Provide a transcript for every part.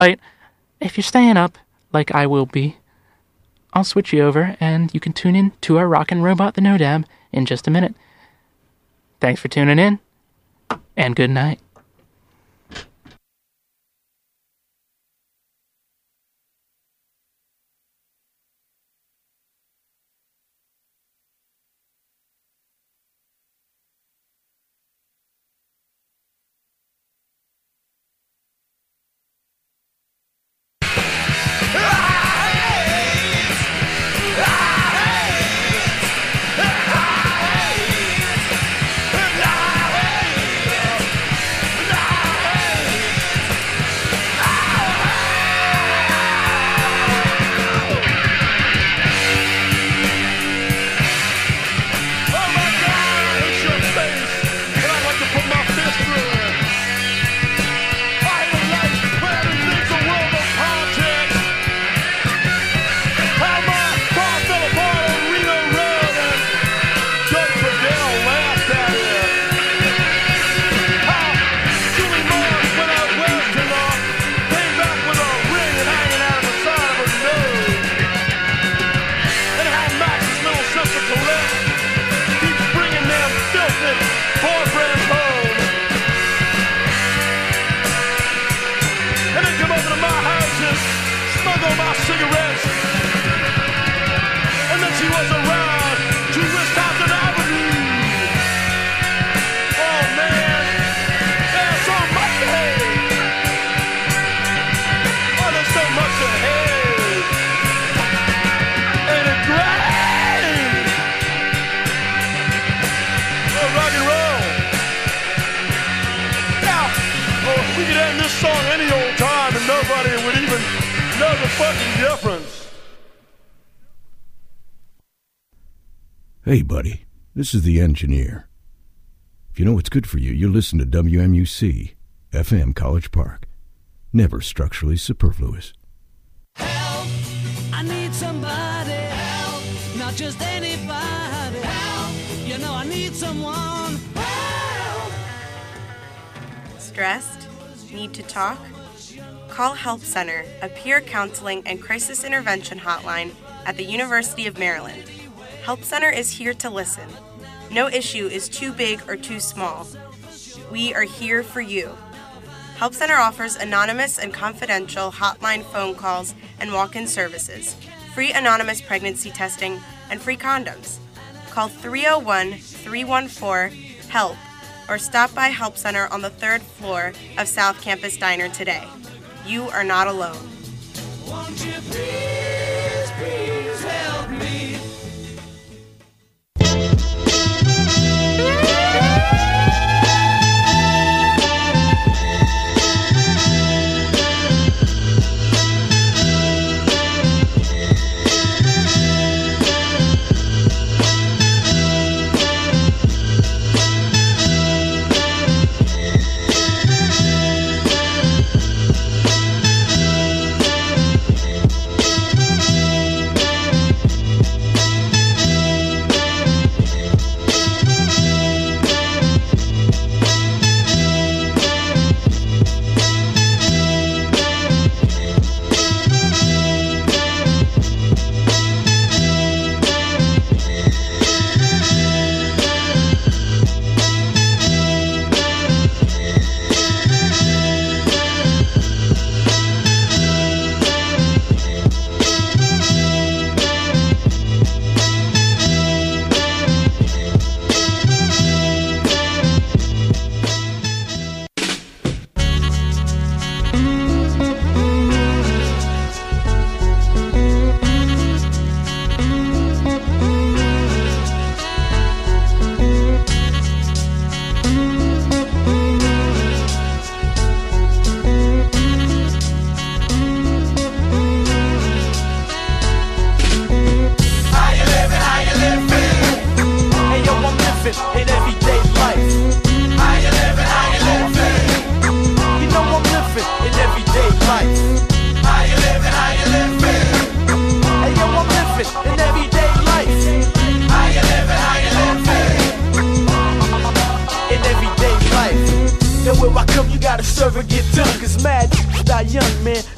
But if you're staying up, like I will be, I'll switch you over and you can tune in to our Rockin' Robot the No Dab in just a minute. Thanks for tuning in, and good night. Hey, buddy, this is the engineer. If you know what's good for you, you listen to WMUC, FM College Park. Never structurally superfluous. Help! I need somebody. Help! Not just anybody. Help! You know I need someone. Help! Stressed? Need to talk? Call Help Center, a peer counseling and crisis intervention hotline at the University of Maryland. Help Center is here to listen. No issue is too big or too small. We are here for you. Help Center offers anonymous and confidential hotline phone calls and walk-in services, free anonymous pregnancy testing, and free condoms. Call 301-314-HELP or stop by Help Center on the 3rd floor of South Campus Diner today. You are not alone. Won't you please, please help me?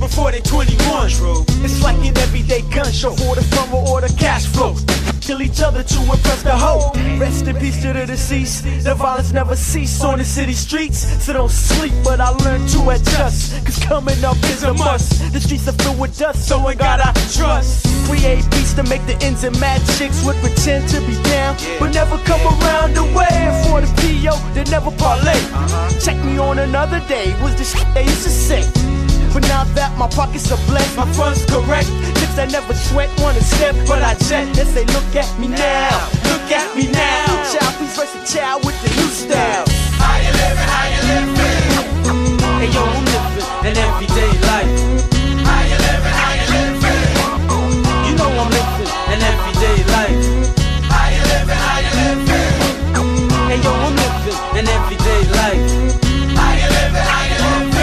before they 21. True. It's like an everyday gun show, order from or order cash flow. Kill each other to impress the hoe. Rest in peace to the deceased. The violence never cease on the city streets. So don't sleep, but I learned to adjust. Cause coming up is a must. The streets are filled with dust, so in God I trust. Create beats to make the ends and mad chicks would pretend to be down, but never come around the way. And for the P.O. they never parlay. Check me on another day, was the shit they used to say. But now that my pockets are blessed, my funds correct. Tips I never sweat, wanna step, but I jet. They say, look at me now, look at me now. Child, please verse a child with the new style. How you living, how you living? Hey yo, I'm living an everyday life. How you living, how you living? You know I'm living an everyday life. How you living, how you living? Hey yo, I'm living an everyday life. How you living, how you living?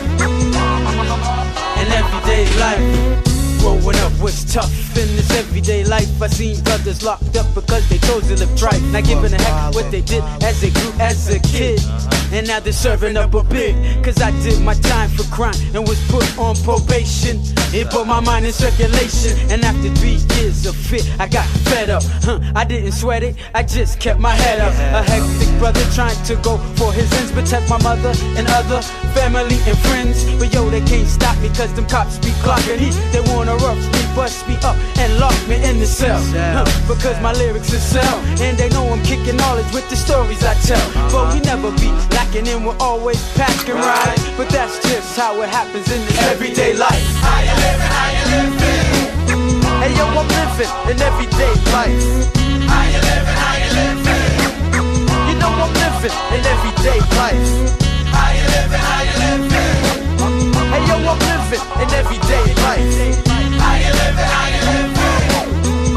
Everyday life. Growing up was tough in this everyday life. I seen brothers locked up because they chose to live trife, not giving a heck what they did as they grew as a kid. And now they're serving up a big, cause I did my time for crime and was put on probation. It put my mind in circulation, and after 3 years of fear, I got fed up. I didn't sweat it, I just kept my head up. A hectic brother trying to go for his ends, protect my mother and other family and friends. But yo, they can't stop me cause them cops be clocking heat. They wanna rough me, bust me up, and lock me in the cell. Because my lyrics are sell, and they know I'm kicking knowledge with the stories I tell. But we never be lacking in, we're always packing right. But that's just how it happens in this everyday life. How you living, how you living? Hey yo, I'm living an everyday life. How you living, how you living? You know I'm living an everyday life. How you living, how you living? Hey yo, I'm living an everyday life. How you living, how you living?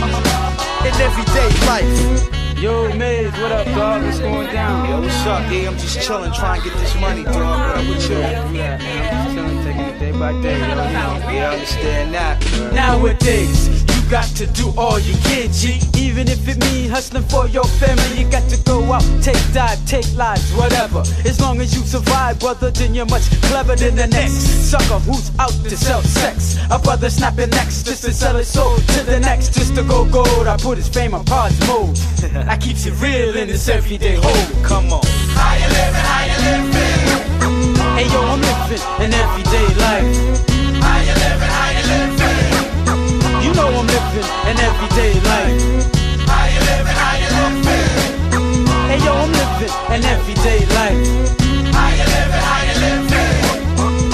An everyday life. Yo, Maze, what up, dog? What's going down? Yo, what's up, D? I'm just chillin', trying to get this money, dog. What up with you? Yeah, man, I'm just chillin', taking it day by day, yo. Yeah, I understand that. Nowadays, you got to do all you can, G. Even if it means hustling for your family, you got to go out, take dive, take lives, whatever. As long as you survive, brother, then you're much clever than the next sucker who's out to sell sex. A brother snapping necks just to sell his soul to the next, just to go gold. I put his fame on pause mode. I keeps it real in this everyday hole. Come on. How you living, how you living? Hey yo, I'm living an everyday life. How you living, how you living? You know I'm living an everyday life. How you living, how you living? Hey yo, I'm living an everyday life. How you living, how you living?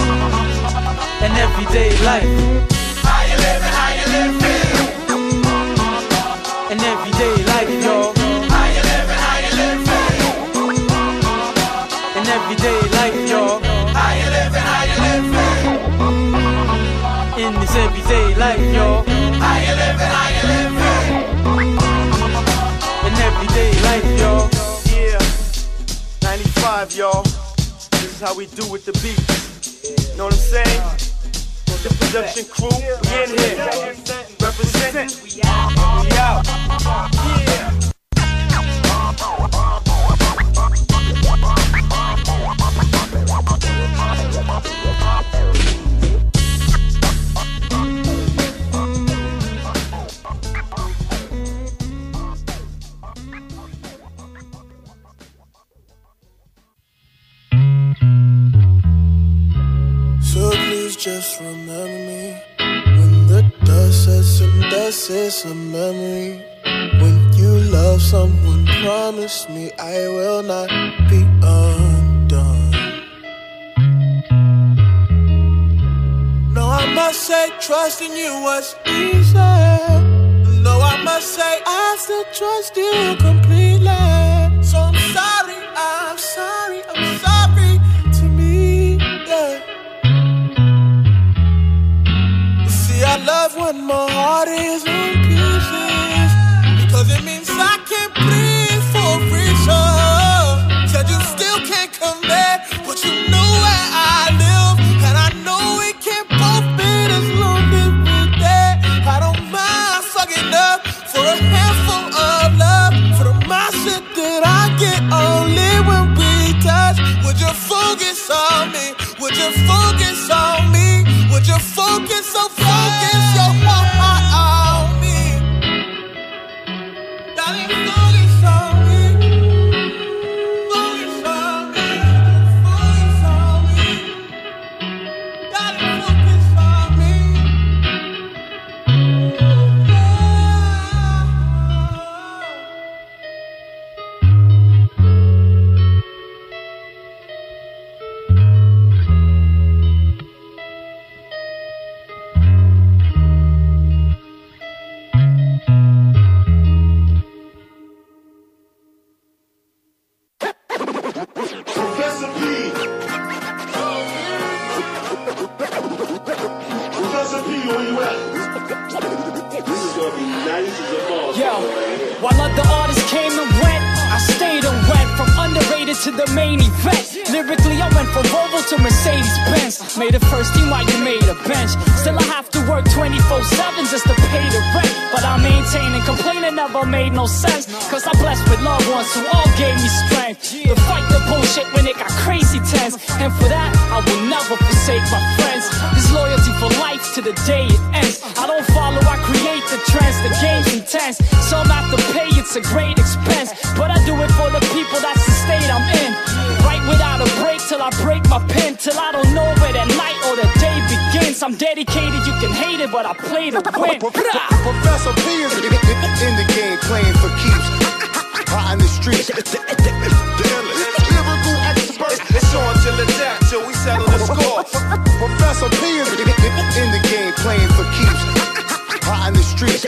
An everyday life. How you living, how you living? An everyday life, y'all. Everyday life, y'all. How you living, how you living? In this everyday life, y'all. How you living, how you living? In everyday life, y'all. Yeah, 95, y'all. This is how we do with the beats. Know what I'm saying? The production crew, we in here. Representing, we out. Yeah. So please just remember me when the dust settles and dust is a memory. When you love someone, promise me I will not be undone. No, I must say trusting you was easy. No, I must say I still trust you completely. So I'm sorry, I'm sorry, I'm sorry to me, yeah. You see, I love when my heart is in pieces, because it means I can't breathe for a reason. Said you still can't come back, but you know where I live, and I know we can't both be as long as we're there. I don't mind fucking up for a handful of love, for the mindset that I get only when we touch. Would you focus on me? Would you focus on me? While other artists came and went, I stayed and went from underrated to the main event. Lyrically, I went from Volvo to Mercedes-Benz. Made the first team while you made a bench. Still I have to work 24/7 just to pay the rent. But I maintain and complaining never made no sense. Cause I'm blessed with loved ones who all gave me strength to fight the bullshit when it got crazy tense. And for that, I will never forsake my friends. This loyalty for life to the day it ends. I don't follow, I create the trends. The game's intense. Some have to pay, it's a great expense. But I do it for the people, that's the state I'm in. Right without a break till I break my pen. Till I don't know where the night or the day begins. I'm dedicated, you can hate it, but I play to win. Professor P is in the game playing for keeps. Hot in the streets. Lyrical expert. It's on till it's out till we settle the score. Professor P is in the game playing for keeps. Hot in the streets.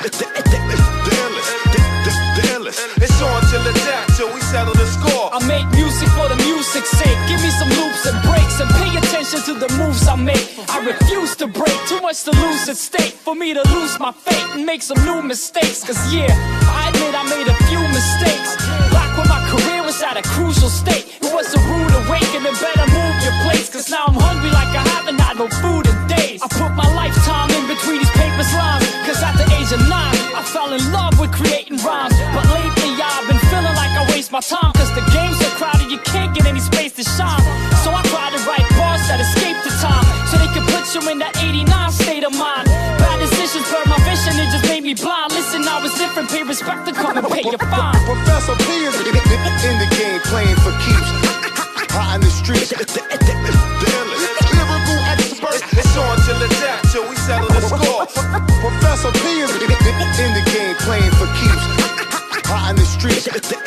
It's on till it's out till we settle the score. I make music for the music's sake. Give me some loops and breaks and pay attention to the moves I make. I refuse to break, too much to lose at stake. For me to lose my fate and make some new mistakes. Cause yeah, I admit I made a few mistakes. Back when my career was at a crucial state. It was a rude awakening, better move your place. Cause now I'm hungry like I haven't had no food in days. I put my lifetime in between these papers lines. Cause at the age of 9, I fell in love with creating rhymes. But lately I've been feeling like I waste my time. Cause the game's so crowded you can't get any space to shine. So I try to write bars that escape the time. So they can put you in that 89 state of mind. Bad decisions blurred my vision, it just made me blind. Listen, now it's different, pay respect to come and pay your fine. Professor P is in the game playing for keeps. Hot in the streets. Lyrical expert. It's on till it's out till we settle the score. Professor P is in the game playing for keeps. Hot in the streets.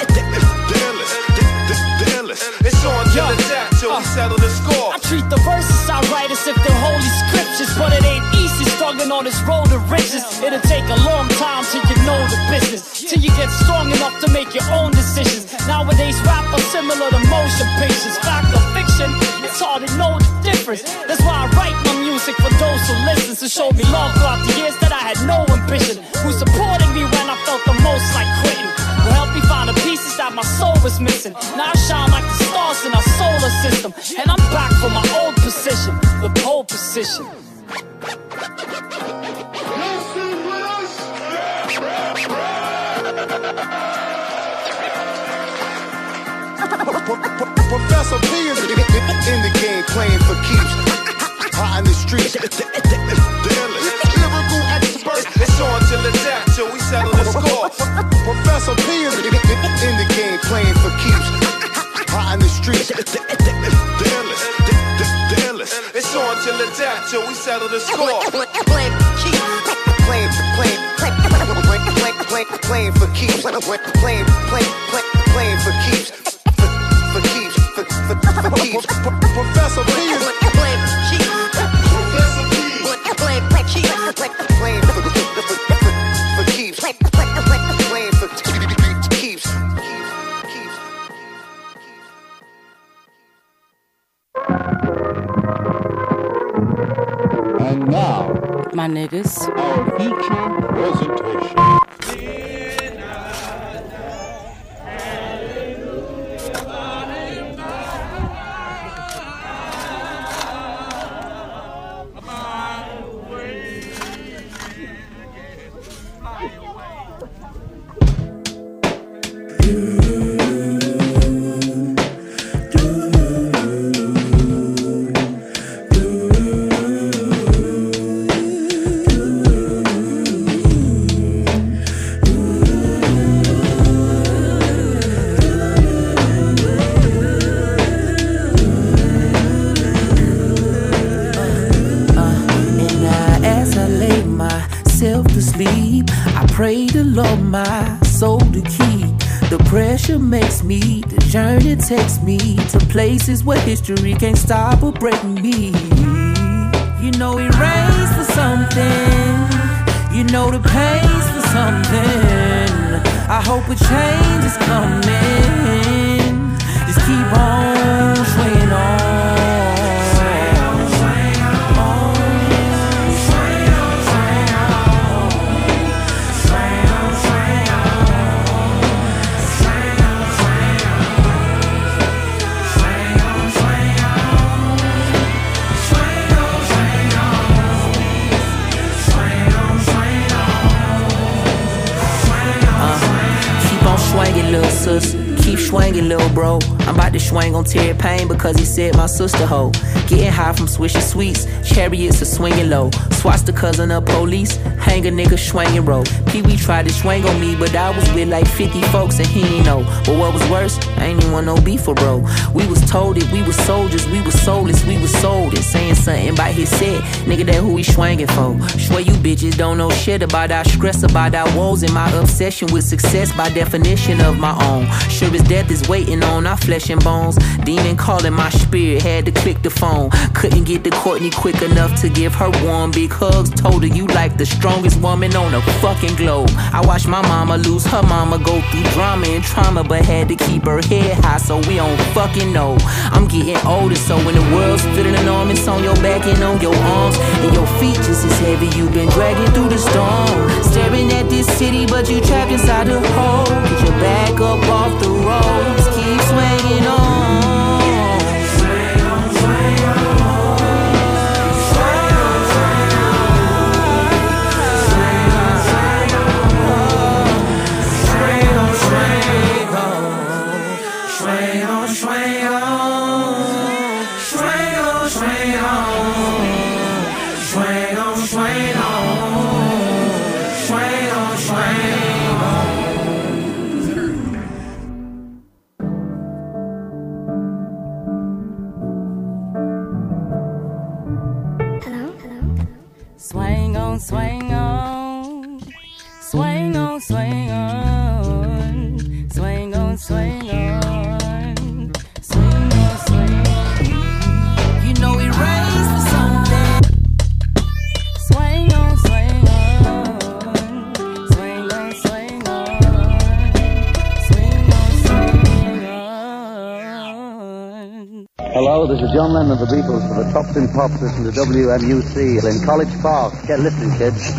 It's on till it's out till we settle the score. I treat the verses I write as if they're holy scriptures. But it ain't easy struggling on this road to riches. It'll take a long time till you know the business, till you get strong enough to make your own decisions. Nowadays rap are similar to motion pictures. Fact or fiction, it's hard to know the difference. That's why I write my music for those who listen. To show me love throughout the years that I had no ambition. Who supported me when I felt the most like quitting. Who helped me find the pieces that my soul was missing. Now I shine like the stars in our solar system. And I'm back for my old position, the pole position. Professor P is in the game playing for keeps. Hot in the streets. Lyrical expert. It's on till it's out till we settle the score. Professor P is in the game playing for keeps. Hot in the streets. It's on till it's out till we settle the score. Playing for keeps. Playing for keeps. For keeps. Professor P is playing for keeps. Playing for keeps. And now, my niggas, our feature presentation. Pray to Lord my soul to keep. The pressure makes me, the journey takes me to places where history can't stop or break me. You know it rains for something, you know the pain's for something. I hope a change is coming. Just keep on swaying on. sis, keep swinging, little bro. I'm about to swing on Terry Payne because he said my sister hoe. Getting high from swishy sweets, chariots are swinging low. Swatch the cousin of police, hang a nigga swinging roll. Pee-wee tried to swing on me, but I was with like 50 folks and he ain't know. But what was worse, I ain't even want no beef for bro. We was told it, we was soldiers, we was soulless, we was sold it. Saying something about his set, nigga that who he swinging for. Swear you bitches don't know shit about our stress, about our woes, and my obsession with success by definition of my own. Sure as death is waiting on our flesh and bones. Demon calling my spirit, had to click the phone. Couldn't get to Courtney quick enough to give her warm big hugs. Told her you like the strongest woman on the fucking globe. I watched my mama lose her mama, go through drama and trauma, but had to keep her head high so we don't fucking know. I'm getting older, so when the world's feeling enormous on your back and on your arms, and your feet just as heavy, you've been dragging through the storm. Staring at this city, but you trapped inside the hole. Get your back up off the road, just keep swinging on. Swing on, swing on. Swing on, swing on, swing on, swing on, swing on, swing on, swing on, swing on. You know it rains for something. Swing on, swing on, swing on, swing on, swing on, swing on. Hello, this is John Lennon of the Beatles for the Tops in Pops. Listen to WMUC in College Park. Get listening, kids.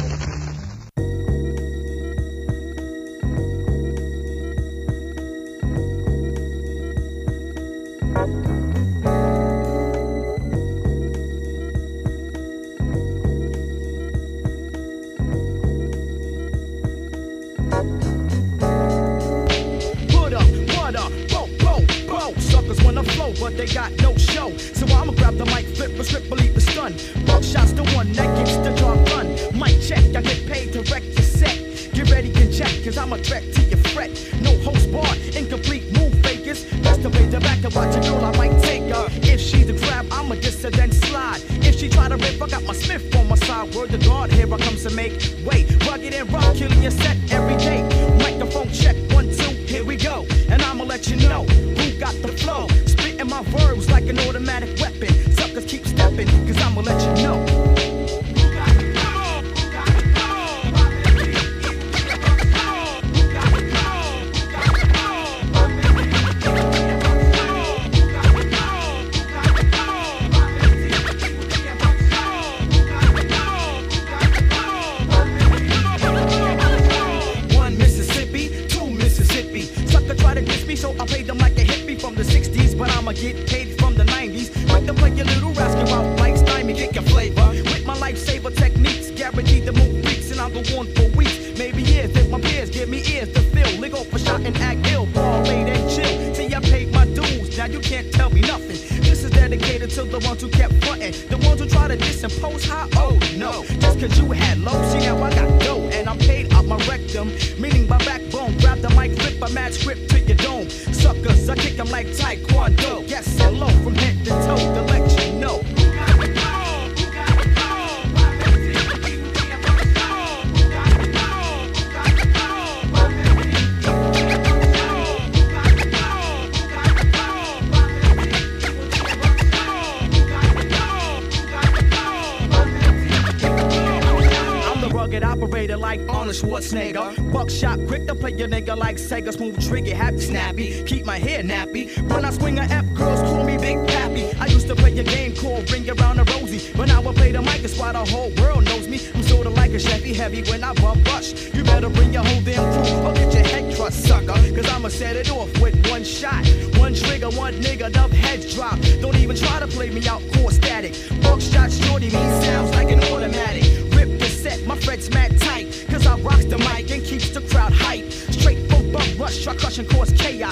But they got no show, so I'ma grab the mic, flip a strip, believe the stun. Buckshot's the one that gets the job done. Mic check, I get paid to wreck your set. Get ready, can check, cause I'm a threat to your fret. No host bar, incomplete move fakers. Best to play the back and watch a girl, I might take her. If she's a crab, I'ma diss her then slide. If she try to rip, I got my Smith on my side. Word to God, here I comes to make way. Rugged and rock, killing your set every day. Microphone check, 1, 2, here we go. And I'ma let you know who got the flow. Spitting my verbs like an automatic weapon. Suckers keep stepping, cause I'ma let you know. So I paid them like a hippie from the 60s, but I'ma get paid from the 90s. Like to play your little rascal out like Stymie, kick your flavor. With my lifesaver techniques, guaranteed to move freaks, and I'll go on for weeks, maybe years. If my peers give me ears to fill, lick off a shot and act ill, ball late and chill. See, I paid my dues, now you can't tell me nothing. This is dedicated to the ones who kept frontin', the ones who try to disimpose how, oh no. Just cause you had low, see now I got dough, and I'm paid out my rectum, meaning my backbone. Grab the mic, flip a mad script to your dome. Suckers, I kick them like Taekwondo. Yes, hello, from head to toe to let you know. Operator like Arnold Schwarzenegger. Buckshot, quick to play your nigga like Sega. Smooth trigger, happy snappy. Keep my hair nappy. When I swing a F, girls call me Big Pappy. I used to play a game called Ring Around the Rosie, but now I play the mic, that's why the whole world knows me. I'm sorta like a Chevy heavy when I bump rush. You better bring your whole damn crew or get your head crushed, sucker. Cause I'ma set it off with one shot. One trigger, one nigga, dub heads drop. Don't even try to play me out, core static. Buckshot shorty, me sounds like an automatic. Rip the set, my frets mad tight. Cause I rocks the mic and keeps the crowd hype. Straight from bump rush, I crush and cause chaos.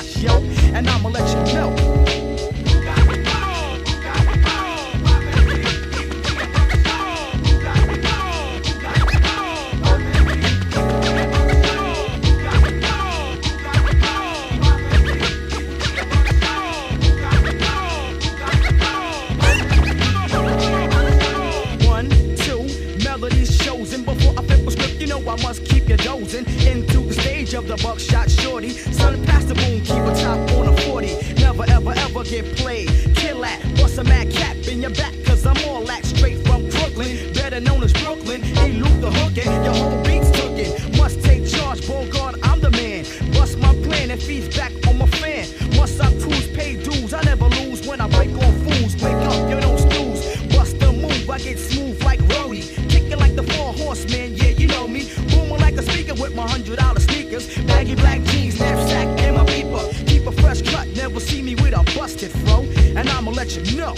I must keep you dozing into the stage of the buckshot shorty. Son, pass the boom, keep a top on a 40. Never ever ever get played. Kill that, bust a mad cap in your back, cause I'm all that straight from Brooklyn, better known as Brooklyn. Elude the hookin', your whole beats tookin'. Must take charge, Bogart, I'm the man. Bust my plan and feeds back on my fan. Once I cruise, pay dues, I never lose when I break on fools. Wake up, you don't snooze. Bust the move, I get smooth like Rody. Kicking like the 4 horsemen, yeah, you know me. Booming like a speaker with my $100 sneakers. Baggy black jeans, knapsack, and my beeper. Keep a fresh cut, never see me with a busted fro. And I'ma let you know.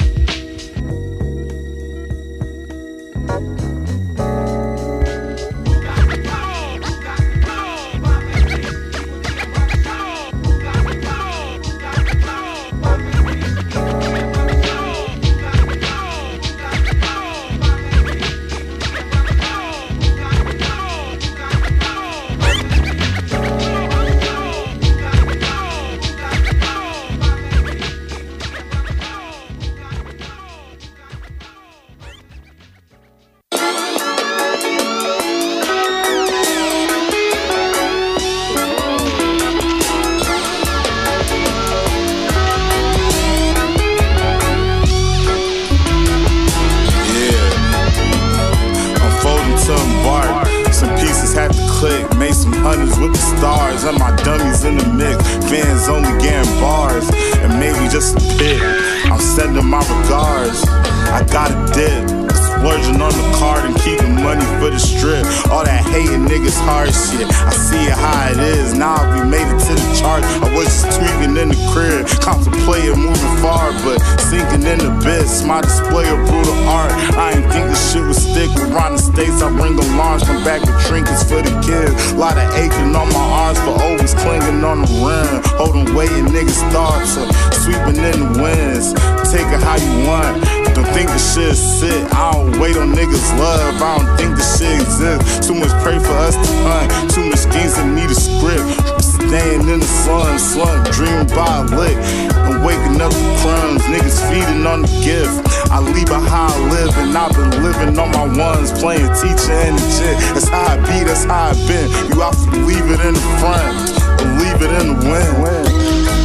My display of brutal art. I ain't think this shit would stick. Around the states, I bring alarms. Come back with trinkets for the kids. Lot of aching on my arms, but always clinging on the rim. Holding weight in niggas' thoughts, sweeping in the winds. Take it how you want. Don't think this shit is sick. I don't wait on niggas' love. I don't think this shit exists. Too much pray for us to hunt. Too much schemes that need a script. Staying in the sun, slump, dreaming by a lick. And waking up to crumbs, niggas feeding on the gift. I leave it how I live, and I've been living on my ones, playing teacher and the shit. That's how I be, that's how I been. You have to leave it in the front, or leave it in the wind.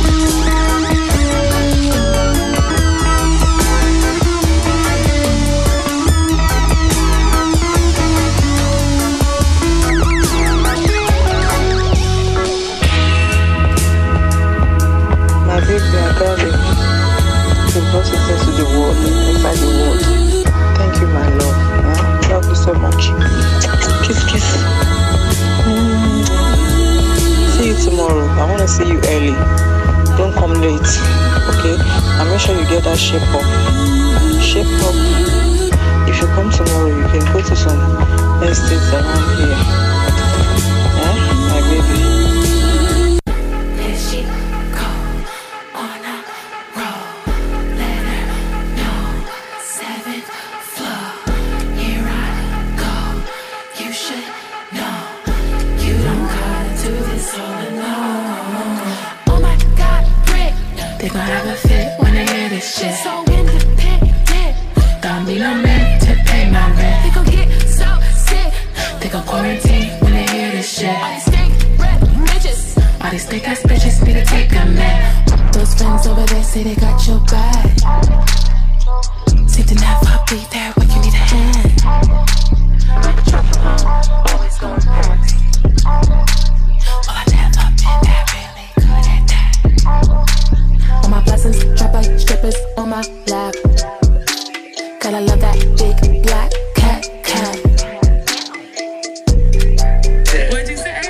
You brought it into the world, inside the world. Thank you, my love. Love you so much. Kiss, kiss. See you tomorrow. I want to see you early. Don't come late, okay? And make sure you get that shape up. Shape up. If you come tomorrow, you can go to some estates around here. My baby. They gon' have a fit when they hear this shit. So independent. Don't need no man to pay my rent. They gon' get so sick. They gon' quarantine when they hear this shit. All these stink red bitches. All these stink ass bitches need to take a man. Those friends over there say they got your back. Seem to never be there when you need a hand. Always gon' hurt. Well, I never been that really good at that. All my blessings, drop like strippers on my lap. Gotta love that big black cat. What'd you say?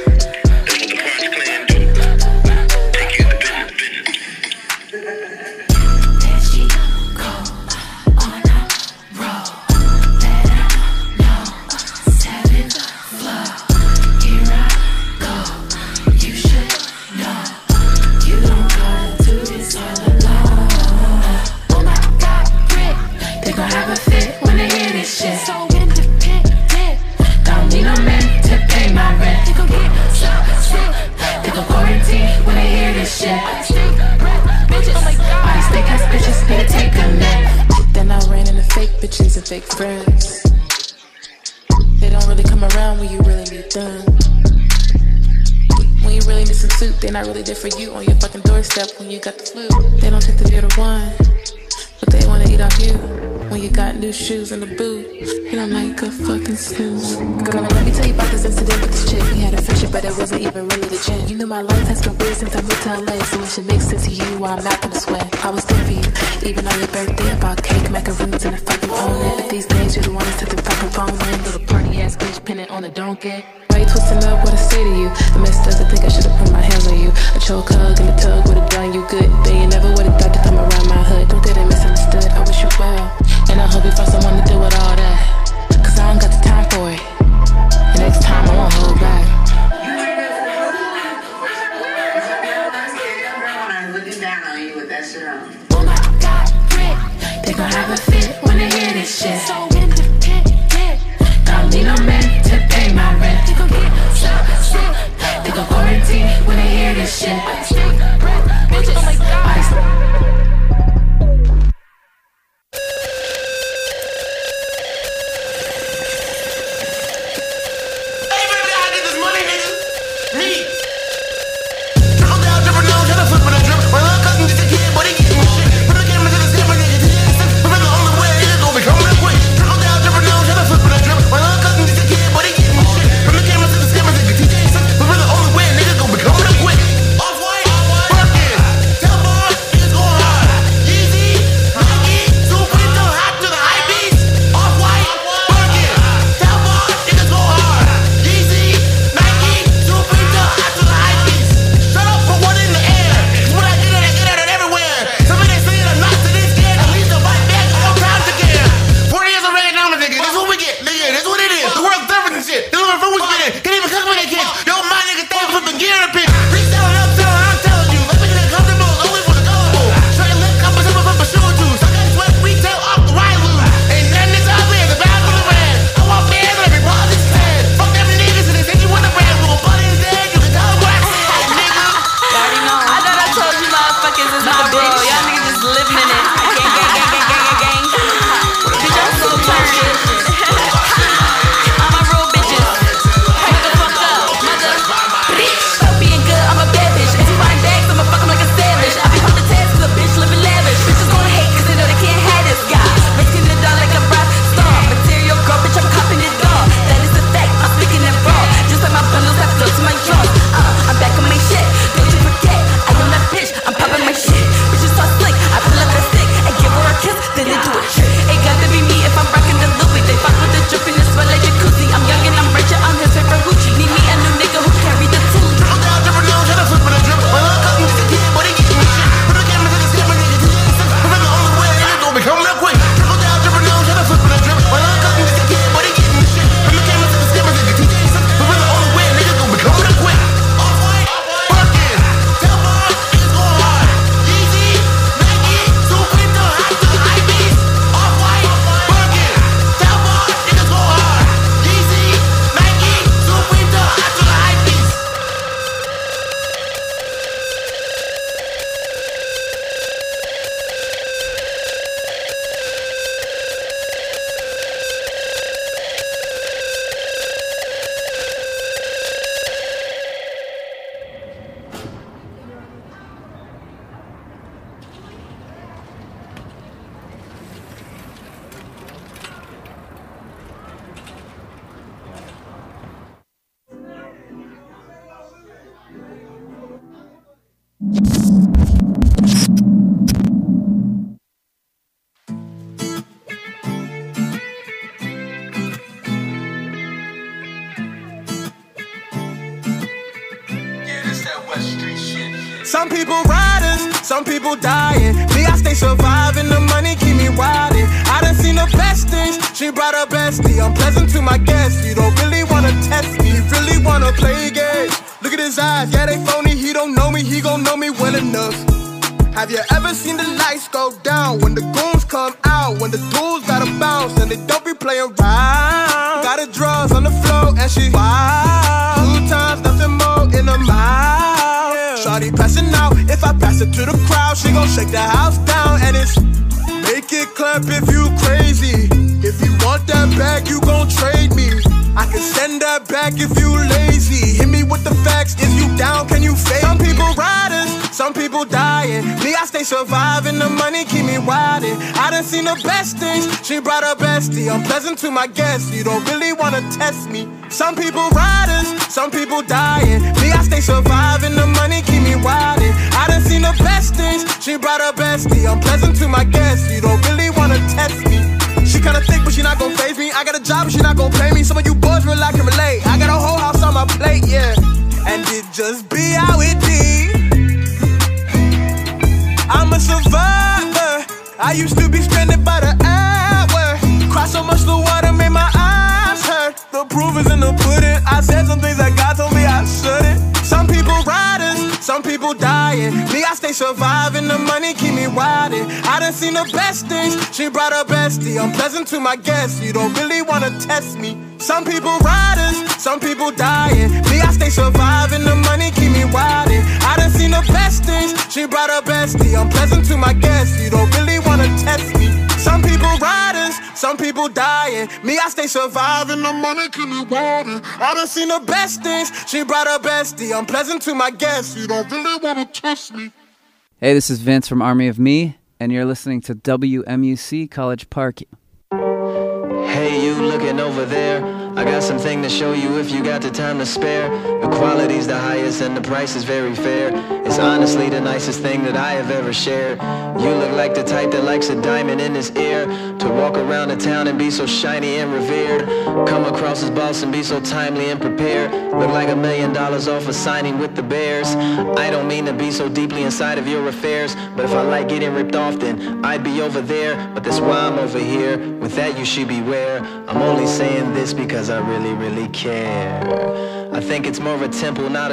There she go on a roll. Let her know 7th floor. Here I go. You should know. You don't gotta do this all alone. Oh my God, Rick. They gon' have a fit when they hear this shit. So independent. Don't need no man to pay my rent. They gon' get so sick. They gon' quarantine when they hear this shit. All these thick ass bitches need to take a nap. Then I ran into fake bitches and fake friends. They don't really come come around when you really need them. When you really need some soup, they're not really there for you on your fucking doorstep when you got the flu. They don't think that you're the one, but they wanna eat off you. When you got new shoes in the boot, you don't make a fucking snooze. Girl, let me tell you about this incident with this chick. We had a friendship, but it wasn't even really legit. You knew my life has been weird since I moved to LA, so it should make sense to you why I'm not gonna sweat. I was there for you, even on your birthday. I bought cake, macaroons, and a fucking pony. But these days, you're the one that took the fucking phone in. Little party ass bitch pinning on the donkey. Why you twisting up what I say to you? I messed up to think I should've put my hands on you. A choke hug and a tug would've done you good. But you never would've thought to come around my hood. Don't get it misunderstood, I wish you well. And I hope you find someone to deal with all that, cause I don't got the time for it. And next time I won't hold back. Looking down on you with that shit on. Oh my God, they gon' have a fit when they hear this shit. So independent, don't need no man to pay my rent. They gon' get so sick, they gon' quarantine when they hear this shit. Oh my God. Some people riders, some people dying. Me, I stay surviving, the money keep me riding. I done seen the best things, she brought her bestie. I'm pleasant to my guests, you don't really wanna test me, you really wanna play games. Look at his eyes, yeah they phony, he don't know me, he gon' know me well enough. Have you ever seen the lights go down when the goons come out, when the dudes gotta bounce and they don't be playing around? Got her drugs on the floor and she wild. 2 times, nothing more in her mouth. Shawty passing out, if I pass it to the crowd, she gon' shake the house down. And it's make it clap if you crazy. If you want that bag, you gon' trade me. I can can send that back if you lazy. Hit me with the facts, is you down, can you fake? Some people riding, some people dying. Me, I stay surviving, the money keep me riding. I done seen the best things, she brought her bestie. I'm pleasant to my guests, you don't really wanna test me. Some people riding, some people dying. Me, I stay surviving, the money keep me riding. I done seen the best things, she brought her bestie. I'm pleasant to my guests, you don't really wanna test me. She kinda thick, but she not gon' faze me. I got a job, but she not gon' pay me. Some of you boys real I can relate. I got a whole house on my plate, yeah. And it just be how it be. I'm a survivor. I used to be spending by the hour. Cry so much the water made my eyes hurt. The proof is in the pudding. I said some things that God told me I shouldn't. Some people riding, some people dying. Me, I stay surviving, the money keep me riding. I done seen the best things, she brought her bestie. I'm pleasant to my guests, you don't really wanna test me. Some people riding, some people dying. Me, I stay surviving, the money keep me riding. I done seen the best things, she brought her bestie. I'm pleasant to my guests, you don't really wanna test me. Some people riding, some people dying. Me, I stay surviving, the money keep me riding. I done seen the best things, she brought her bestie. I'm pleasant to my guests, you don't really wanna test me. Hey, this is Vince from Army of Me, and you're listening to WMUC College Park. Hey, you looking over there? I got something to show you if you got the time to spare. The quality's the highest and the price is very fair. It's honestly the nicest thing that I have ever shared. You look like the type that likes a diamond in his ear, to walk around the town and be so shiny and revered, come across as boss and be so timely and prepared. Look like $1 million off of signing with the Bears. I don't mean to be so deeply inside of your affairs, but if I like getting ripped off then I'd be over there. But that's why I'm over here, with that you should beware. I'm only saying this because I really, really care. I think it's more of a temple, not a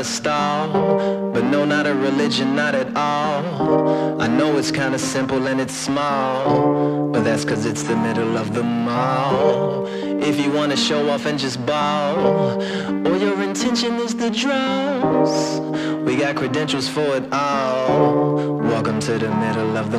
stall, but no, not a religion, not at all. I know it's kinda simple and it's small, but that's cause it's the middle of the mall. If you wanna show off and just ball, or your intention is the draws, we got credentials for it all. Welcome to the middle of the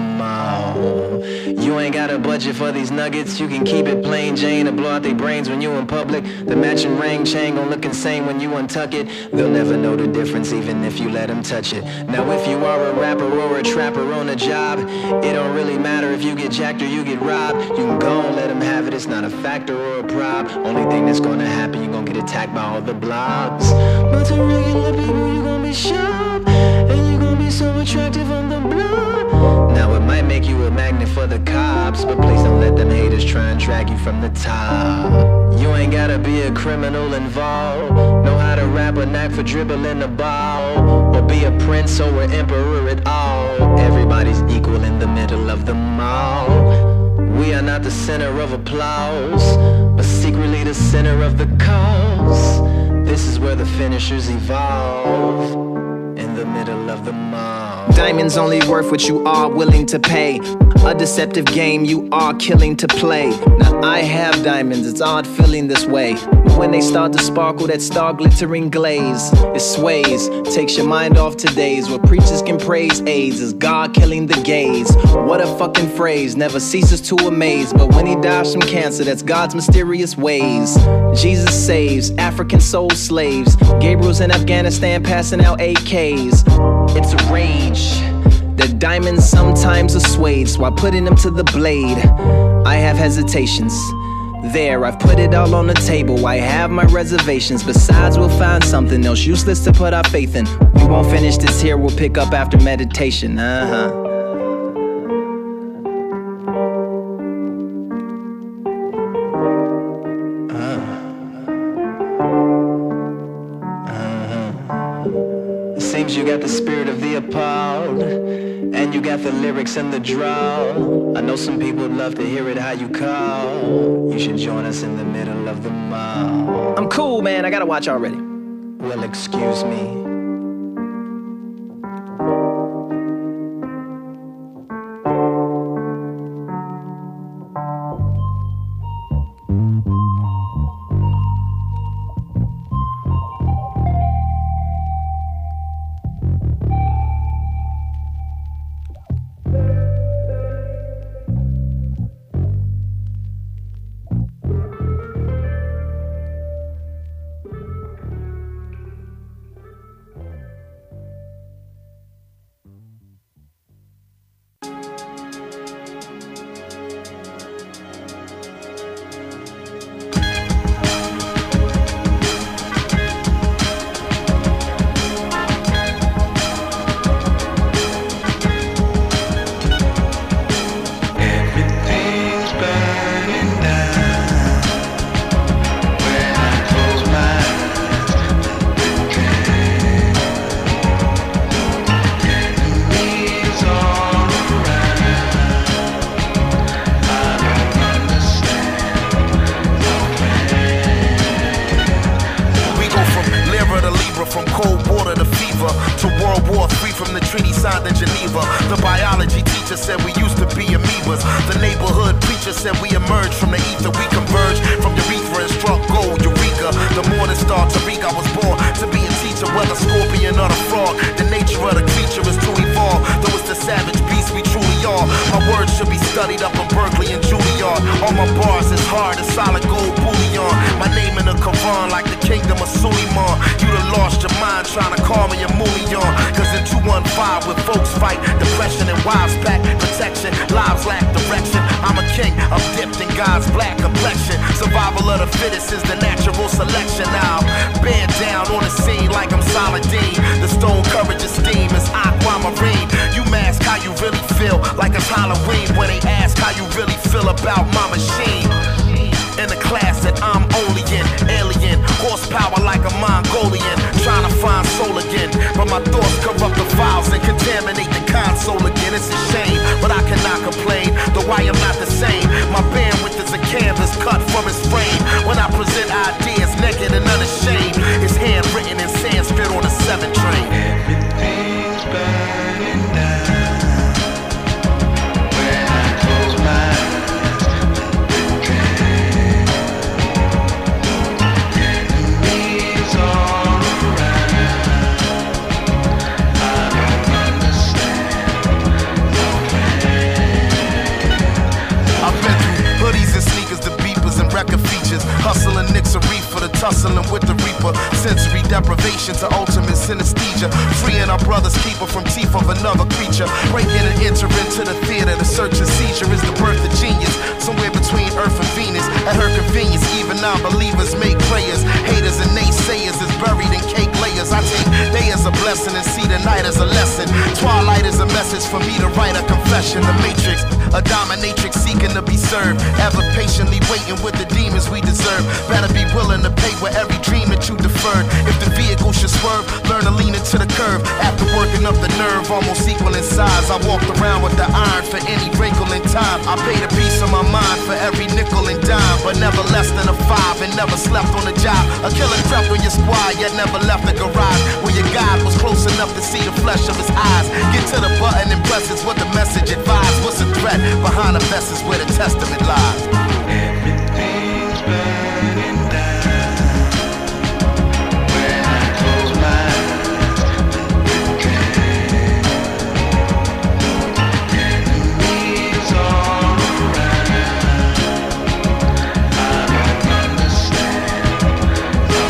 mall. You ain't got a budget for these nuggets, you can keep it plain Jane and blow out their brains when you in public. The matching ring chain gon' look insane when you untuck it. They'll never know the difference even if you let them touch it. Now if you are a rapper or a trapper on a job, it don't really matter if you get jacked or you get robbed. You can go and let them have it, it's not a factor or a prop. Only thing that's gonna happen, you gon' get attacked by all the blobs. But to regular people, you gon' be sharp, and you gon' be so attractive on the block. Now it might make you a magnet for the cops, but please don't let them haters try and drag you from the top. You ain't gotta be a criminal involved, know how to rap or knack for dribbling the ball, or be a prince or an emperor at all. Everybody's equal in the middle of the mall. We are not the center of applause, but secretly the center of the cause. This is where the finishers evolve, in the middle of the mall. Diamonds only worth what you are willing to pay. A deceptive game you are killing to play. Now I have diamonds, it's odd feeling this way. But when they start to sparkle, that star glittering glaze, it sways, takes your mind off today's, where preachers can praise AIDS as God killing the gays. What a fucking phrase, never ceases to amaze. But when he dies from cancer, that's God's mysterious ways. Jesus saves African soul slaves. Gabriel's in Afghanistan passing out AKs. It's a rage that diamonds sometimes are swayed, so I putting them to the blade. I have hesitations. There, I've put it all on the table. I have my reservations. Besides, we'll find something else useless to put our faith in. We won't finish this here, we'll pick up after meditation. Seems you got the spirit of the appalled, and you got the lyrics and the drawl. I know some people would love to hear it how you call. You should join us in the middle of the mall. I'm cool, man, I gotta watch already. Well, excuse me. in Geneva. The biology teacher said we used to be amoebas. The neighborhood preacher said we emerged from the ether. We converged from urethra and struck gold, Eureka. The morning star, Tariq, I was born to be a teacher. Whether scorpion or the frog, the nature of the creature is to evolve. Though it's the savage beast we truly are. My words should be studied up in Berkeley and Juilliard. All my bars is hard as solid gold bullion. My name in the Quran like the kingdom of Suleiman. You done lost your mind trying to call me a mullion. Cause in 215 with folks fight depression and wives back protection. Lives lack direction. I'm a king, I'm dipped in God's black complexion. Survival of the fittest is the natural selection. Now bear down on the scene like I'm Saladin. The stone courage esteem is aquamarine. You mask how you really feel like it's Halloween when they ask how you really feel about my machine. In the class that I'm only in, alien, horsepower like a Mongolian, trying to find soul again. But my thoughts corrupt the files and contaminate the console again. It's a shame, but I cannot complain, though I am not the same. My bandwidth is a canvas cut from his frame. When I present ideas naked and unashamed, it's handwritten in Sanskrit on a 7 train. Everything's burning down when I close my eyes. Record features, hustling Nicks a reefer, the tussling with the reaper, sensory deprivation to ultimate synesthesia, freeing our brother's keeper from teeth of another creature, breaking and entering into the theater, the search and seizure is the birth of genius, somewhere between Earth and Venus, at her convenience, even non-believers make prayers, haters and naysayers is buried in cake layers, I take day as a blessing and see the night as a lesson, twilight is a message for me to write a confession, the matrix, a dominatrix seeking to be served, ever patiently waiting with the demons we deserve. Better be willing to pay with every dream that you deferred. If the vehicle should swerve, learn to lean into the curve. After working up the nerve, almost equal in size, I walked around with the iron for any wrinkle in time. I paid a piece of my mind for every nickel and dime, but never less than a 5 and never slept on the job. A killer crept on your squad, yet never left the garage where your God was close enough to see the flesh of his eyes. Get to the button and press is what the message advised. What's the threat behind the vest is where the testament lies. Everything's burning down when I close my enemies all around. I don't understand the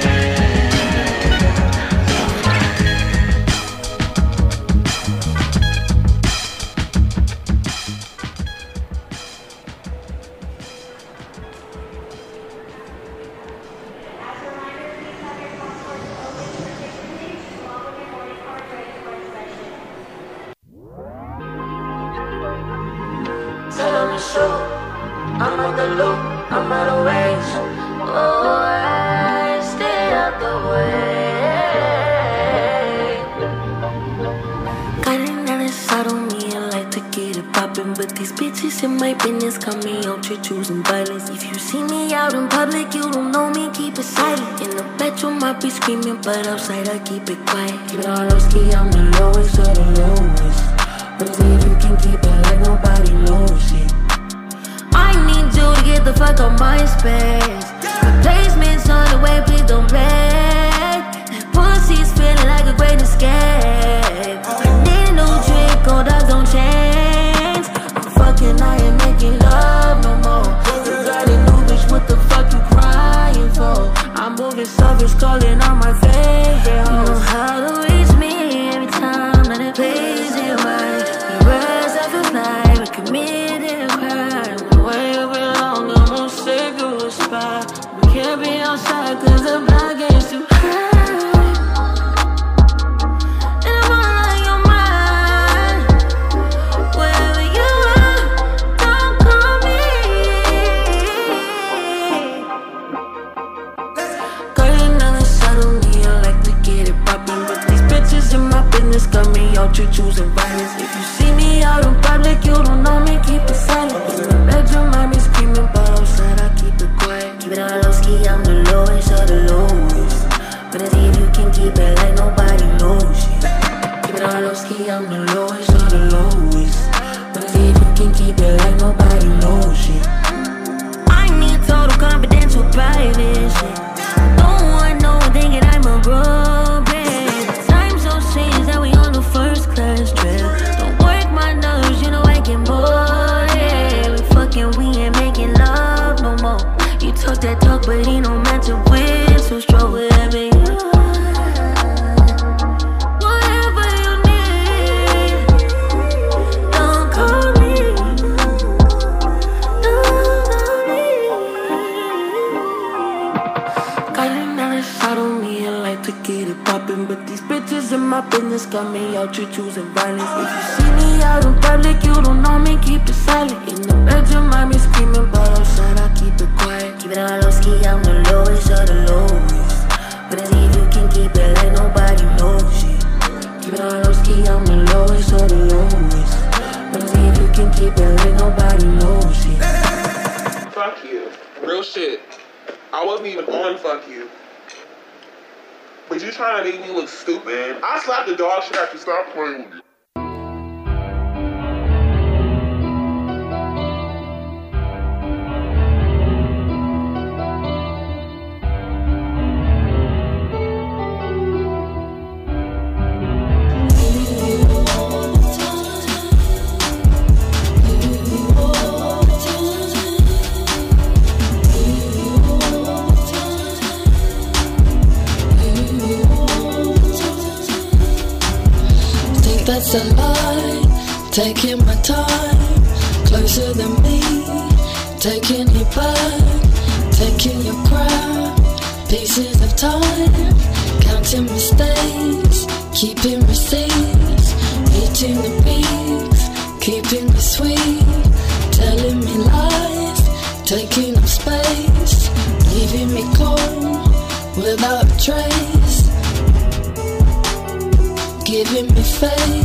I'm on the loop, I'm out of range. Oh, I stay out the way. Got another side on me, I like to get it poppin', but these bitches in my business got me out here choosing violence. If you see me out in public, you don't know me, keep it silent. In the bedroom, might be screaming, but outside I keep it quiet. Keep it all low-key, I'm the lowest of the lowest. But see if you can keep it like nobody knows it. I need you to get the fuck on my space. Replacements on the way, please don't play. That pussy's feeling like a great escape. I need a new trick, old dogs don't change. I'm fucking, I ain't making love no more. You got a new bitch, what the fuck you crying for? I'm moving suffers, calling on my favorite hoes. You know how to reach me every time that it plays it right. The words I feel like we committed a crime. We can't be outside cause the block gets too high. And I'm all on your mind. Wherever you are, don't call me. Got another side on me, I like to get it poppin', but these bitches in my business got me out here choosing violence. If you see me out in public, you don't know me, keep it silent. In the bedroom, I be screaming, but outside I keep it quiet. Keep it all low-key, I'm the lowest of the lowest. But see if you can keep it like nobody knows it. Keep it all low-key, I'm the need no man to win, so stroll with me. Whatever you need, don't call me. Got another shot on me, I like to get it poppin', but these bitches in my business got me out here choosing violence. If you see me out in public, you don't know me, keep it silent. In the bedroom, I be screaming, but outside I keep it quiet. Keep it on low ski, I'm the lowest of the lowest. But it's if you can keep it like nobody knows it. Keep it on low ski, I'm the lowest of the lowest. But it's if you can keep it like nobody knows it. Fuck you. Real shit. I wasn't even on fuck you. But you trying to make me look stupid? I slapped the dog shit after you stop playing with me. That's a lie, taking my time, closer than me, taking you back, taking your crap, pieces of time, counting mistakes, keeping receipts, eating the beats, keeping me sweet, telling me lies, taking up space, leaving me cold, without a trace, giving me faith.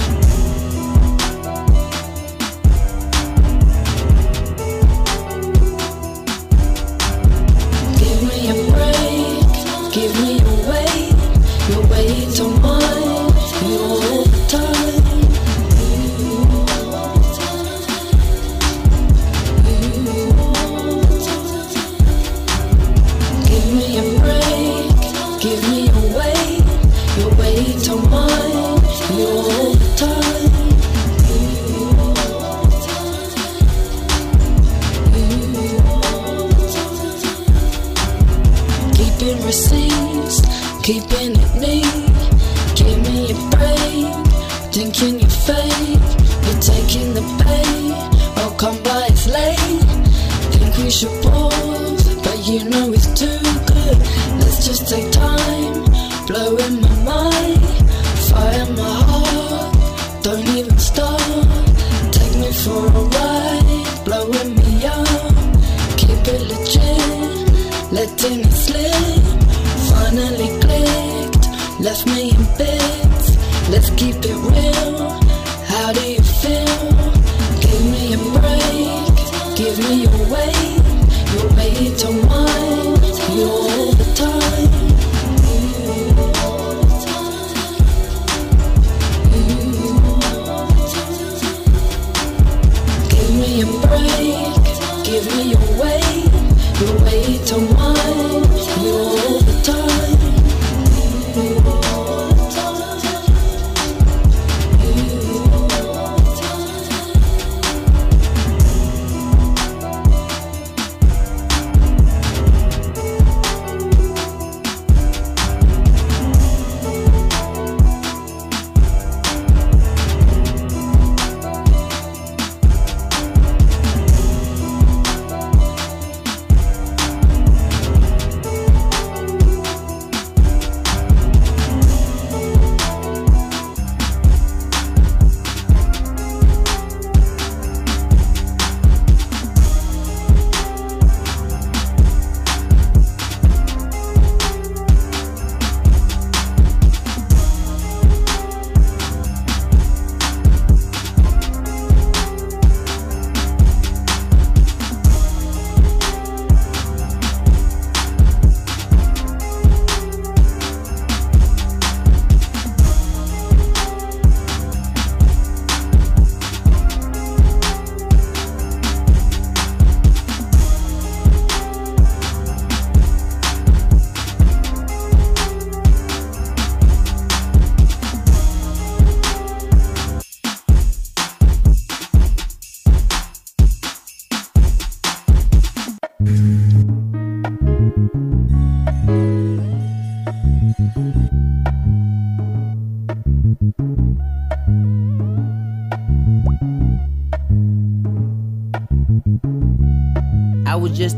Give me a break, give me a way. Your weight on mine, you all the time. Give me a break, give me a way. Your weight on mine, you all the time. Keeping receipts, keeping it neat. Give me a break, thinking you're fake. You're taking the pain, I'll come by, it's late. Think we should pause, but you know it's too good. Let's just take time, blowing my mind, fire my heart, don't even stop. Take me for a ride, blowing me up, keep it legit, letting it slip. Finally clicked, left me in bits, let's keep it real. How do you feel? Give me a break, give me your weight on mine, you all the time. Give me a break, give me your weight on mine, you all the time.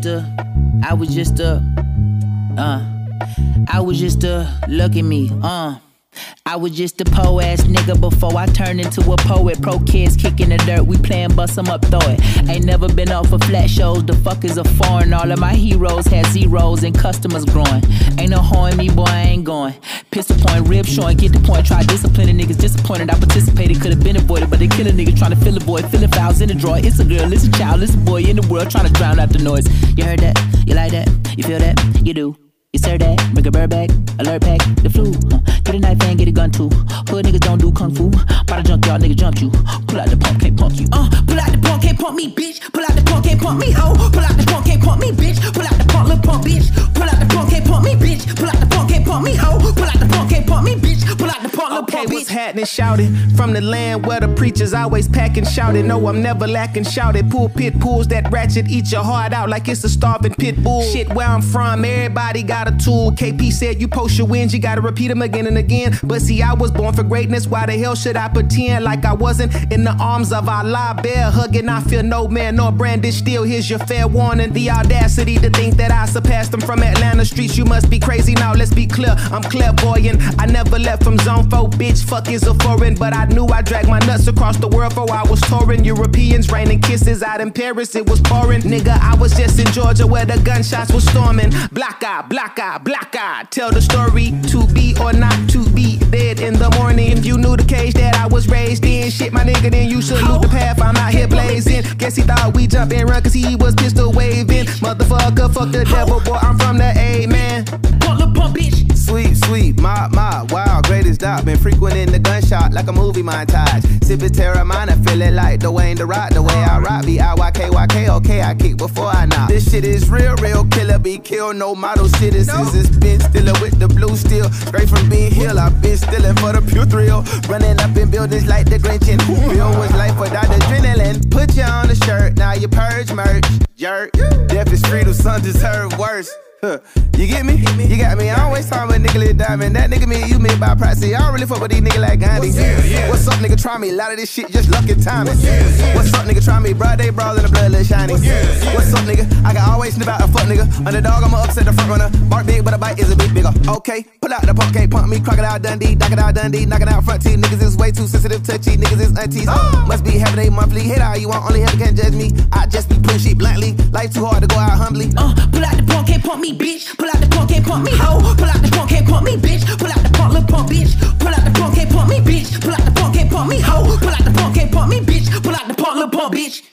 just a, look at me, I was just a po-ass nigga before I turned into a poet. Pro kids kicking the dirt, we playing bust 'em up, throw it. Ain't never been off for flat shows, the fuck is a foreign. All of my heroes had zeros and customers growing. Ain't no hoe in me, boy, I ain't going. Pistol point, rib showing, get the point. Try disciplining niggas, disappointed. I participated, could've been avoided, but they kill a nigga trying to fill a void. Filling fouls in the drawer, it's a girl, it's a child, it's a boy in the world trying to drown out the noise. You heard that? You like that? You feel that? You do. You serve that, bring a bird back, alert pack, the flu. Get a knife and get a gun too. Hood niggas don't do kung fu. By the junkyard nigga jump you. Pull out the pump, can't pump you. Pull out the pump, can't pump me, bitch. Pull out the pump, can't pump me, ho. Pull out the pump, can't pump me, bitch. Pull out the pump, little pump, bitch. Pull out the pump, can't pump me, bitch. Pull out the pump, can't pump me, ho. Pull out the pump, can't pump me, bitch. Pull out the pump, little pump, bitch. What's happening? Shouted from the land where the preachers always packing. Shouted, no, I'm never lacking. Shouted, pulpit pulls that ratchet, eat your heart out like it's a starving pit bull. Shit, where I'm from, everybody got a tool. KP said you post your wins, you gotta repeat them again and again. But see, I was born for greatness. Why the hell should I pretend like I wasn't in the arms of Allah? Bear hugging, I feel no man nor brandish steel. Here's your fair warning. The audacity to think that I surpassed them from Atlanta streets. You must be crazy now, let's be clear. I'm clairvoyant. I never left from zone 4, bitch. Fuck is a foreign. But I knew I dragged my nuts across the world for I was touring. Europeans raining kisses out in Paris, it was pouring. Nigga, I was just in Georgia where the gunshots was storming. Black eye, black eye, black eye. Tell the story, to be or not to be. Dead in the morning. If you knew the cage that I was raised in, shit, my nigga, then you should lose the path. I'm out here blazing. Guess he thought we jump and run, cause he was pistol waving. Motherfucker, fuck the devil, boy, I'm from the A, man. Pump, bitch. Sweet, sweet, my, wow, greatest dot. Been frequenting the gunshot like a movie montage. Sipping Terramana, feeling like Dwayne The Rock. The way I rock, B-I-Y-K-Y-K, okay, I kick before I knock. This shit is real, killer, be killed, no model citizens. It's been stealing with the blue steel. Straight from being Hill, I've been stealing for the pure thrill. Running up in buildings like the Grinch and Bill was life without adrenaline. Put you on the shirt, now you purge merch. Jerk, death is free, some deserve worse. You get me? You got me. I always talk about nigga Lil Diamond. That nigga me, you me by proxy. I don't really fuck with these niggas like Gandhi. What's up, nigga? Try me. A lot of this shit just luck and timing. What's up, nigga? Try me. Broad day brawl in the blood, little shiny. What's up, nigga? I can always snip out a fuck nigga. Underdog, I'ma upset the front runner. Bark big, but a bite is a bit bigger. Okay, pull out the pump, can't pump me. Crocodile Dundee, Crocodile Dundee, knocking out front teeth. Niggas is way too sensitive, touchy. Niggas is aunties. Must be having a monthly. Hit all you want, only heaven can't judge me. I just be putting shit bluntly. Life too hard to go out humbly. Pull out the pump, can't pump me, bitch. Pull out the pump, can't pump me, ho. Pull out the pump, can't pump me, bitch. Pull out the pump, little pump, bitch. Pull out the pump, can't pump me, bitch. Pull out the pump, can't pump me, ho. Pull out the pump, can't pump me, bitch. Pull out the pump, little pump, bitch.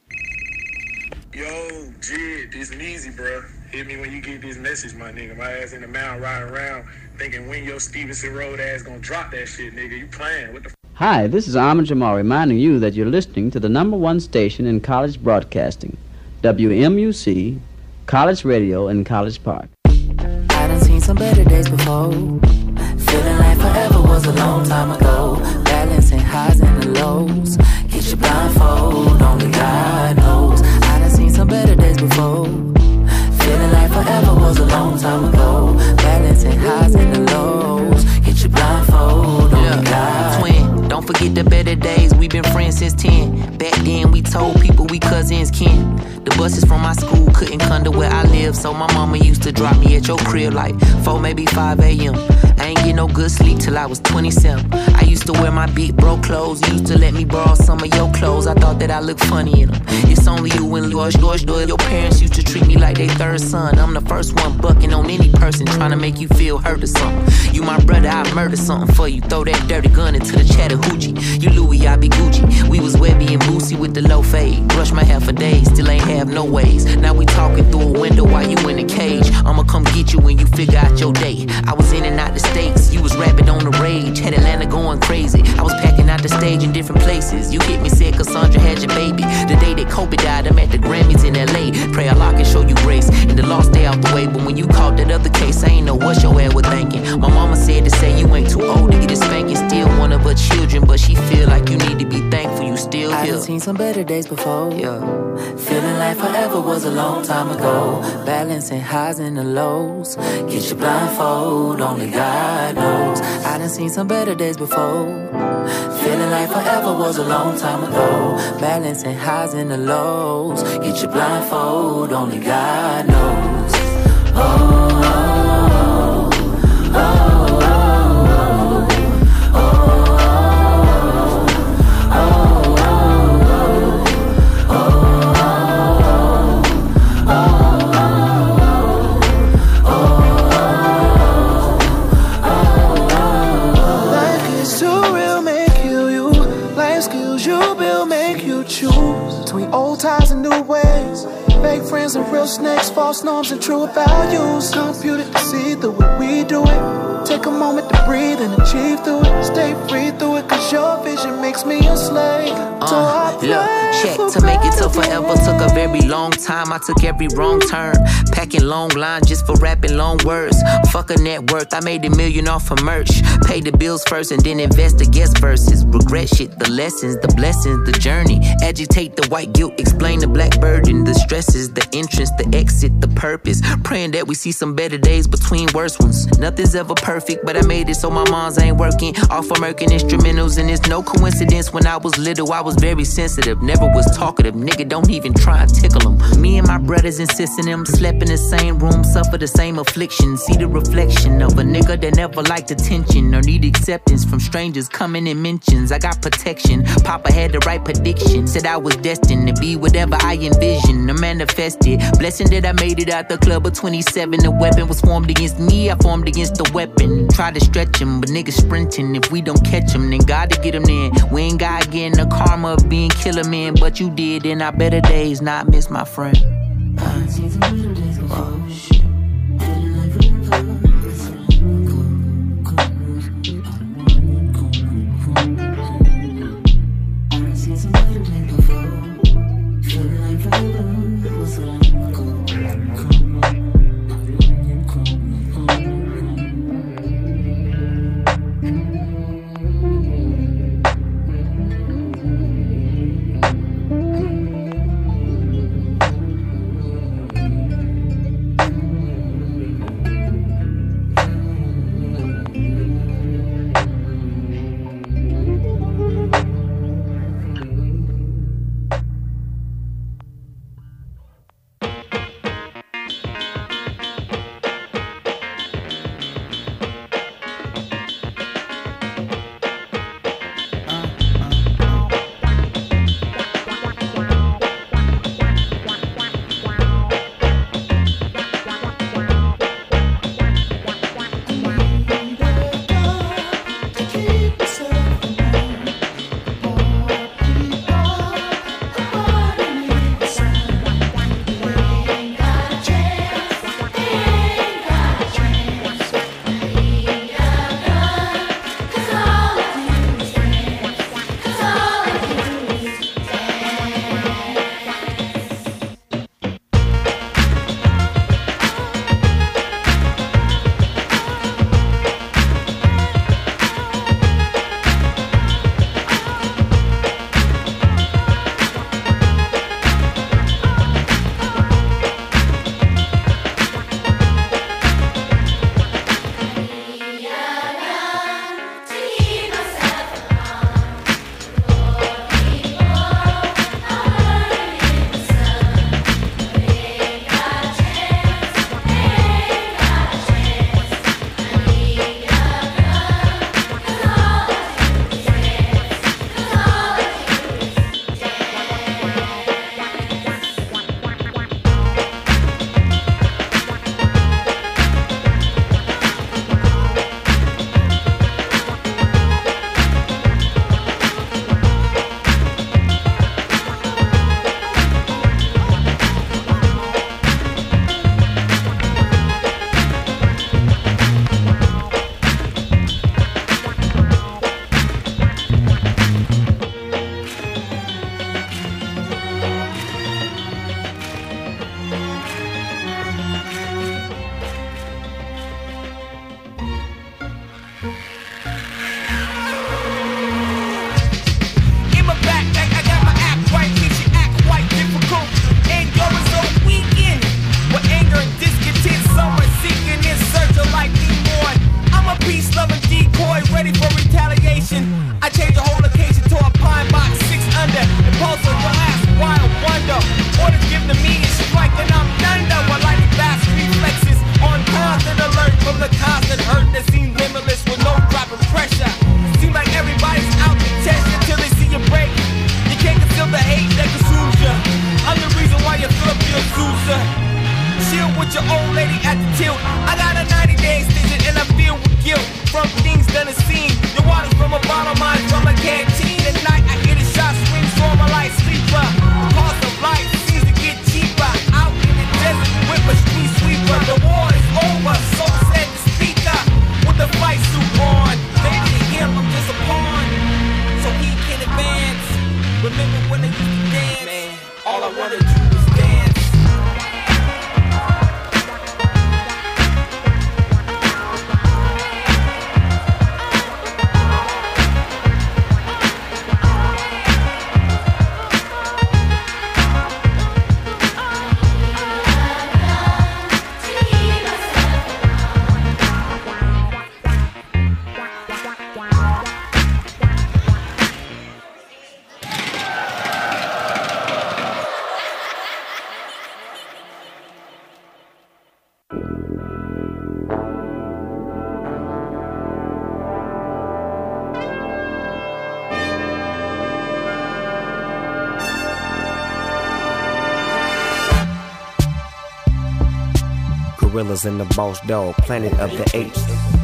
Yo, Jid, this is easy, bro. Hit me when you get this message, my nigga. My ass in the mountain riding around thinking when your Stevenson Road ass gonna drop that shit, nigga. You playing? What the Hi, this is Ahmed Jamal reminding you that you're listening to the #1 station in college broadcasting, WMUC, College Radio in College Park. I done seen some better days before. Feeling like forever was a long time ago. Balancing highs and the lows. Get your blindfold, only God knows. I done seen some better days before. Feeling like forever was a long time ago. Balancing highs and the lows. Get your blindfold, only God. Twin, don't forget the better days. We've been friends since 10. Back then we told people we cousins kin. The buses from my school couldn't come to where I live, so my mama used to drop me at your crib like 4, maybe 5 a.m. I ain't get no good sleep till I was 27. I used to wear my big bro clothes. You used to let me borrow some of your clothes. I thought that I looked funny in them. It's only you and George. Your parents used to treat me like they third son. I'm the first one bucking on any person trying to make you feel hurt or something. You my brother, I murder something for you. Throw that dirty gun into the Chattahoochee. You Louis, I be Gucci. We was Webby and Boosie with the low fade. Brush my hair for days, still ain't have no ways. Now we talking through a window while you in the cage. I'ma come get you when you figure out your day. I was in and out the States, you was rapping on the rage. Had Atlanta going crazy, I was packing out the stage in different places. You hit me, said Cassandra had your baby. The day that Kobe died, I'm at the Grammys in LA. Pray Allah can show you grace, and the law stay out the way. But when you caught that other case, I ain't know what your ass was thinking. My mama said to say you ain't too old to get a spanking. Still one of her children, but she feel like you need to be thankful you still still I here. done seen some better days before. Yeah. Feeling like forever was a long time ago. Balancing highs and the lows. Get your blindfold, only God knows. I done seen some better days before. Feeling like forever was a long time ago. Balancing highs and the lows. Get your blindfold, only God knows. Oh, oh, oh, oh, oh, oh. Between old ties and new ways, fake friends and real snakes, false norms and true values. Computed to see through it, we do it. Take a moment to breathe and achieve through it. Stay free through it, cause your vision makes me a slave. So I Look, check to make it to forever took a very long time. I took every wrong turn, packing long lines just for rapping long words. Fuck a net worth, I made $1 million off of merch. Pay the bills first and then invest the guest verses. Regret shit, the lessons, the blessings, the journey. Agitate the white guilt, explain the black burden, the stresses, the entrance, the exit, the purpose. Praying that we see some better days between worse ones. Nothing's ever perfect, but I made it so my mom's ain't working. Off American instrumentals, and it's no coincidence. When I was little, I was very sensitive, never was talkative. Nigga, don't even try and tickle them. Me and my brothers insisting them slept in the same room, suffer the same affliction. See the reflection of a nigga that never liked attention or need acceptance from strangers coming in mentions. I got protection. Papa had the right prediction, said I was destined to be whatever I envisioned. I manifested. Blessing that I made it out the club of 27. The weapon was formed against me, I formed against the weapon. Try to stretch him, but niggas sprinting. If we don't catch him, then God to get him in. We ain't got getting the karma of being killer men, but you did in our better days, not miss my friend. Oh, shit. from the constant hurt that seems limitless with no drop of pressure. Seems like everybody's out to test you till they see you break. You can't conceal the hate that consumes you. I'm the reason why you fill up your Sousa. Chill with your old lady at the tilt. I got a 90-day extension and I feel with guilt from things done and seen. Your water's from a bottle, mine's from a canteen. At night I hear the shots swing, so I'm a light sleeper. The cost of life seems to get cheaper. Out in the desert with a street sweeper. The war is over, so said the speaker with the fight suit on. Maybe to him I'm just a pawn, so he can advance. Remember when I used to dance? Man, all I wanna do is dance. Gorillas in the boss dog, planet of the apes.